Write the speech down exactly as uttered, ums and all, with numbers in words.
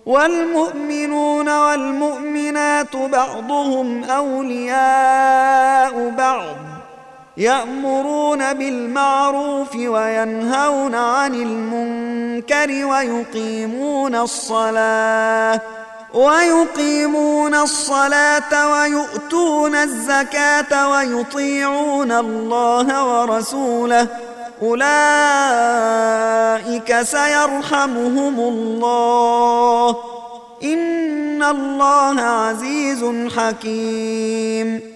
والمؤمنون والمؤمنات بعضهم أولياء بعض يأمرون بالمعروف وينهون عن المنكر ويقيمون الصلاة ويقيمون الصلاة ويؤتون الزكاة ويطيعون الله ورسوله أولئك سيرحمهم الله إن الله عزيز حكيم.